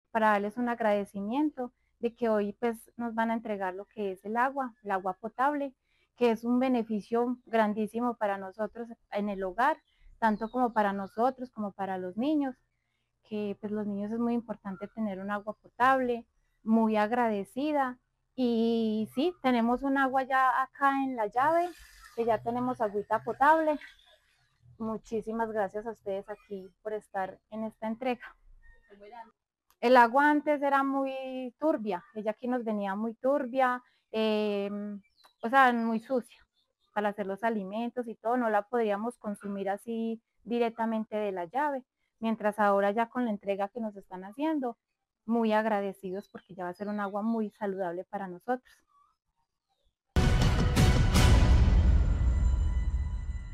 para darles un agradecimiento de que hoy pues nos van a entregar lo que es el agua potable, que es un beneficio grandísimo para nosotros en el hogar, tanto como para nosotros como para los niños, que pues los niños es muy importante tener un agua potable, muy agradecida. Y sí, tenemos un agua ya acá en la llave, que ya tenemos agüita potable. Muchísimas gracias a ustedes aquí por estar en esta entrega. El agua antes era muy turbia, ella aquí nos venía muy turbia, eh, o sea, muy sucia para hacer los alimentos y todo, no la podríamos consumir así directamente de la llave, mientras ahora ya con la entrega que nos están haciendo, muy agradecidos porque ya va a ser un agua muy saludable para nosotros.